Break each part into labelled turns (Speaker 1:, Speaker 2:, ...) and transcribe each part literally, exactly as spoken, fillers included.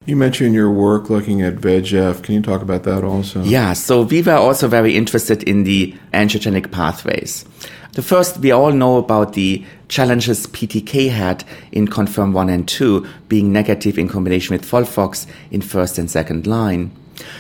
Speaker 1: You mentioned your work looking at V E G F. Can you talk about that also?
Speaker 2: Yeah, so we were also very interested in the angiogenic pathways. The first, we all know about the challenges P T K had in CONFIRM one and two, being negative in combination with FOLFOX in first and second line.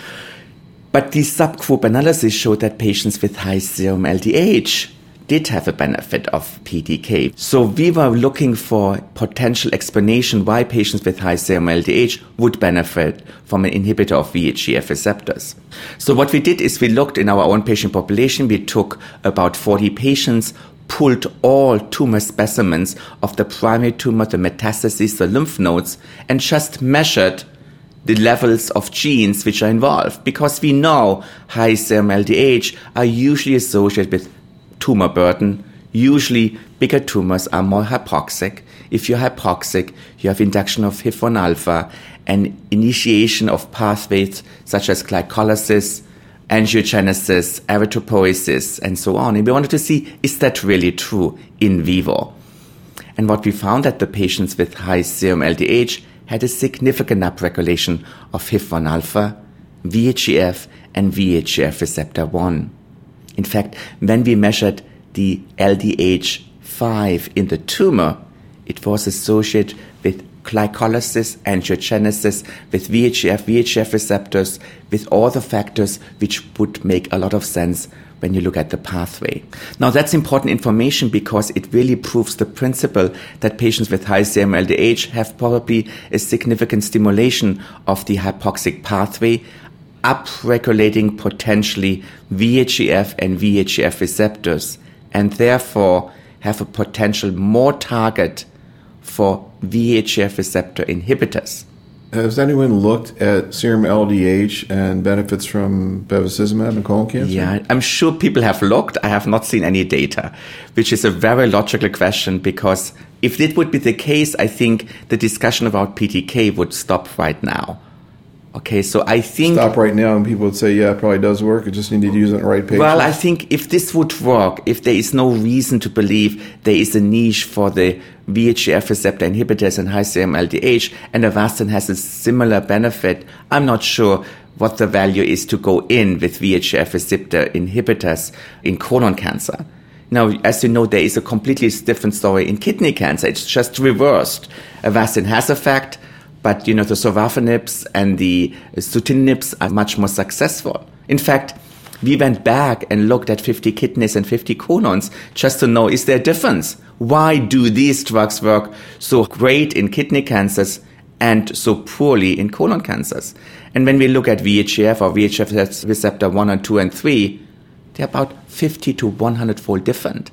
Speaker 2: But the subgroup analysis showed that patients with high serum L D H did have a benefit of P T K. So we were looking for potential explanation why patients with high serum L D H would benefit from an inhibitor of V H E F receptors. So what we did is we looked in our own patient population. We took about forty patients, pulled all tumor specimens of the primary tumor, the metastases, the lymph nodes, and just measured the levels of genes which are involved. Because we know high serum L D H are usually associated with tumor burden. Usually bigger tumors are more hypoxic. If you're hypoxic, you have induction of H I F one alpha and initiation of pathways such as glycolysis, angiogenesis, erythropoiesis, and so on. And we wanted to see, is that really true in vivo? And what we found that the patients with high serum L D H had a significant upregulation of H I F one alpha, V H E F, and V H E F receptor one. In fact, when we measured the L D H five in the tumor, it was associated with glycolysis, angiogenesis, with V H E F, V H E F receptors, with all the factors which would make a lot of sense when you look at the pathway. Now, that's important information because it really proves the principle that patients with high serum L D H have probably a significant stimulation of the hypoxic pathway, upregulating potentially V H E F and V H E F receptors, and therefore have a potential more target for V H E F receptor inhibitors.
Speaker 1: Has anyone looked at serum L D H and benefits from bevacizumab in colon cancer?
Speaker 2: Yeah, I'm sure people have looked. I have not seen any data, which is a very logical question because if it would be the case, I think the discussion about P T K would stop right now. Okay, so I think...
Speaker 1: Stop right now and people would say, yeah, it probably does work. You just need to use it in the right patients.
Speaker 2: Well, I think if this would work, if there is no reason to believe there is a niche for the V H E F receptor inhibitors in high serum L D H and Avastin has a similar benefit, I'm not sure what the value is to go in with V H E F receptor inhibitors in colon cancer. Now, as you know, there is a completely different story in kidney cancer. It's just reversed. Avastin has effect, but, you know, the sorafenibs and the sunitinibs are much more successful. In fact, we went back and looked at fifty kidneys and fifty colons just to know, is there a difference? Why do these drugs work so great in kidney cancers and so poorly in colon cancers? And when we look at V H E F or V H E F receptor one and two and three, they're about fifty to one hundred fold different.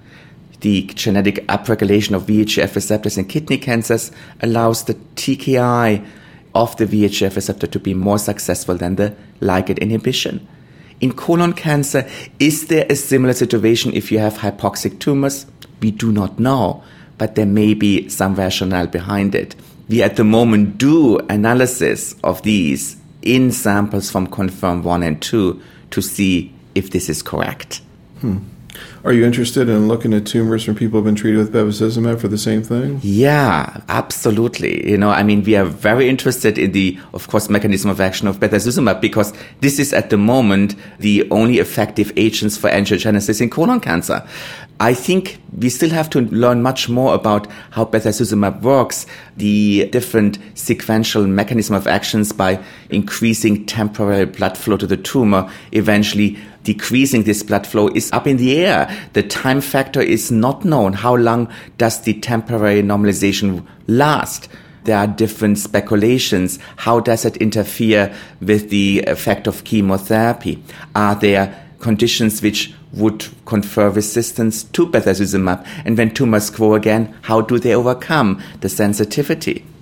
Speaker 2: The genetic upregulation of V H E F receptors in kidney cancers allows the T K I of the V H E F receptor to be more successful than the ligand inhibition. In colon cancer, is there a similar situation if you have hypoxic tumors? We do not know, but there may be some rationale behind it. We at the moment do analysis of these in samples from CONFIRM one and two to see if this is correct.
Speaker 1: Hmm. Are you interested in looking at tumors from people who have been treated with bevacizumab for the same thing?
Speaker 2: Yeah, absolutely. You know, I mean, we are very interested in the, of course, mechanism of action of bevacizumab because this is at the moment the only effective agents for angiogenesis in colon cancer. I think we still have to learn much more about how bevacizumab works, the different sequential mechanism of actions by increasing temporary blood flow to the tumor, eventually decreasing this blood flow is up in the air. The time factor is not known. How long does the temporary normalization last? There are different speculations. How does it interfere with the effect of chemotherapy? Are there conditions which would confer resistance to bevacizumab? And when tumors grow again, how do they overcome the sensitivity?